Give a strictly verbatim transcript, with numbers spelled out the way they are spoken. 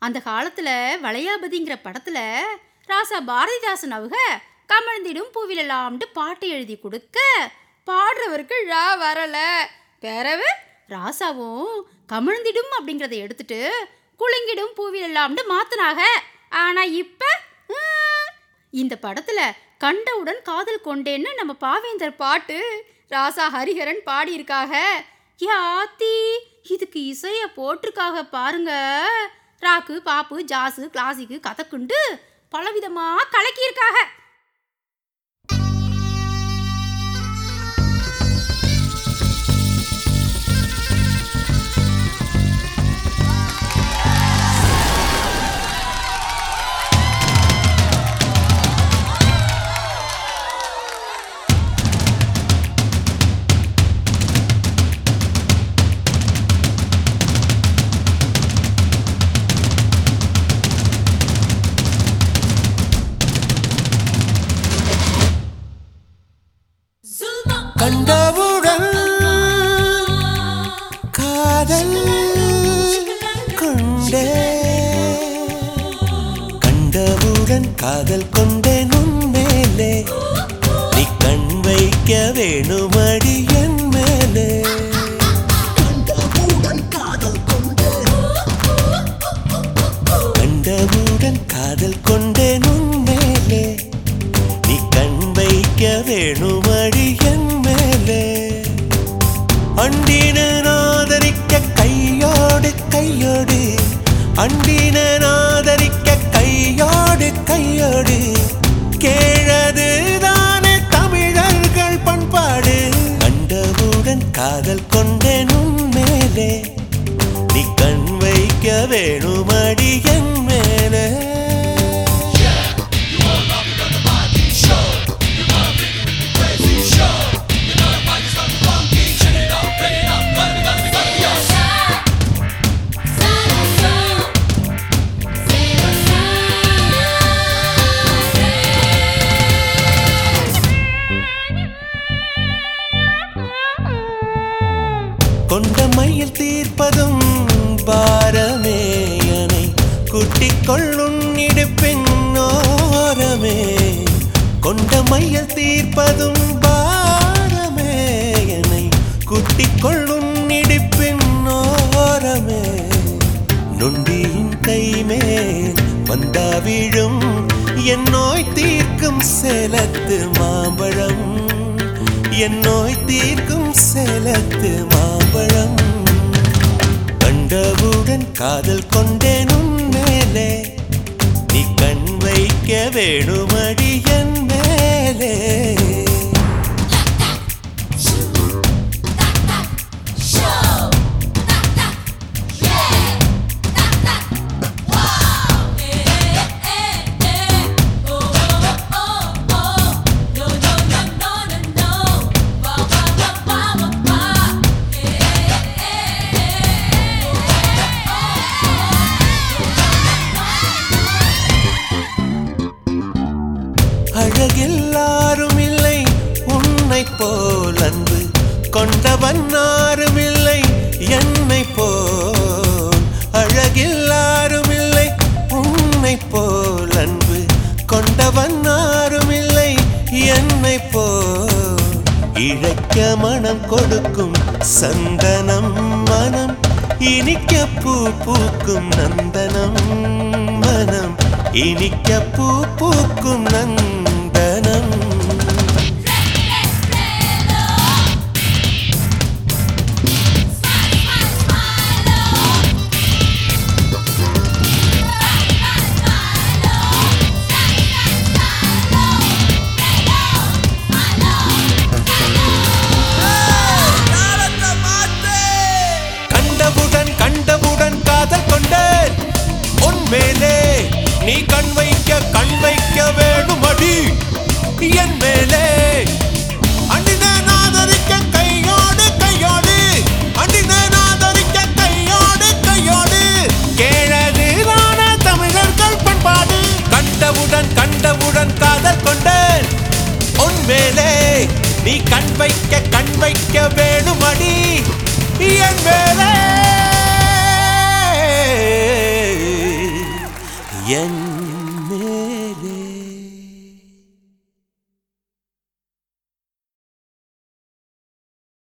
அந்த காலத்துல வளையாபதிங்கிற படத்துல ராசா பாரதிதாசன் அவங்க கமழ்ந்திடும் பூவிலெல்லாம்ட்டு பாட்டு எழுதி கொடுக்க பாடுறவருக்கு ழா வரல. பிறவு ராசாவும் கமழ்ந்திடும் அப்படிங்கிறத எடுத்துட்டு குலுங்கிடும் பூவிலெல்லாம்ட்டு மாத்தினாக. ஆனா இப்ப இந்த படத்துல கண்டவுடன் காதல் கொண்டேன்னு நம்ம பாவேந்தர் பாட்டு ராசா ஹரிஹரன் பாடியிருக்காக. யாத்தி இதுக்கு இசைய போட்டிருக்காக பாருங்க. ராக்கு பாப்பு ஜாஸு கிளாசிக்கு கதக்குண்டு பலவிதமா கலக்கியிருக்காக. கண்டவுடன் காதல் கொண்டே கண்டவுடன் காதல் கொண்டேன் உன்மேலே நீ கண் வைக்க வேணுமடி என் மேலே. கண்டவுடன் காதல் கொண்டேன் உன்மேலே நீ கண் வைக்க வேணுமடி என் மேலே. அண்டினன் ஆதரிக்க கையோடு கையோடு அண்டினன் ஆதரிக்க கையோடு கையோடு கேழது தானே தமிழர்கள் பண்பாடு. கண்டவுடன் காதல் கொண்டேன் உன்மேலே நீ கண் வைக்க வேணுமடி என் மேலே. கொண்ட மையில் தீர்ப்பதும் பாரமேயனை குட்டிக் கொள்ளும் இடுப்பின் ஓரமே. கொண்ட மையில் தீர்ப்பதும் பாரமேயனை குட்டிக் கொள்ளும் இடுப்பின் ஓரமே. நொண்டியின் கைமேல் வந்தா விழும் என் நோய் தீர்க்கும் சேலத்து மாம்பழம் என் நோய் தீர்க்கும் சேலத்து மாம்பழம். கண்டவுடன் காதல் கொண்டேன் உன்மேலே நீ கண் வைக்க வேணுமடி என் மேலே. அழகில்லாரும் இல்லை உன்னை போல் அன்பு கொண்டவன் யாரும் இல்லை என்னை போல். அழகில்லாரும் இல்லை உன்னை போல் அன்பு கொண்டவன் யாரும் இல்லை என்னை போல். இழைக்க மனம் கொடுக்கும் சந்தனம் மனம் இனிக்க பூ பூக்கும் நந்தனம் மனம் இனிக்க பூ பூக்கும் நந்தனம். கண்டவுடன் கண்டவுடன் காதல் கொண்டேன் உன்மேலே நீ கண் வைக்க கண் வைக்க வேணுமடி என் மேலே. அண்டினன் ஆதரிக்க கையோடு கையோடு அண்டினன் ஆதரிக்க கையோடு கையோடு கேழது தானே தமிழர்கள் பண்பாடு. கண்டவுடன் கண்டவுடன் காதல் கொண்டேன் உன்மேலே நீ கண் வைக்க கண் வைக்க வேணுமடி என் மேலே. என் மேலே